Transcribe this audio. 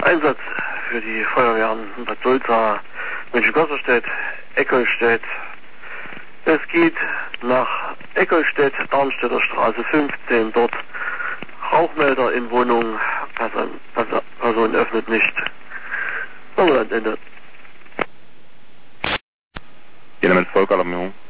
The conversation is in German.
Einsatz für die Feuerwehren Bad Sulza, Mönchengladbach, Eckolstedt. Es geht nach Eckolstedt, Darmstädter Straße 15, dort Rauchmelder in Wohnung, Person öffnet nicht. Ende. Element Volkalarmierung.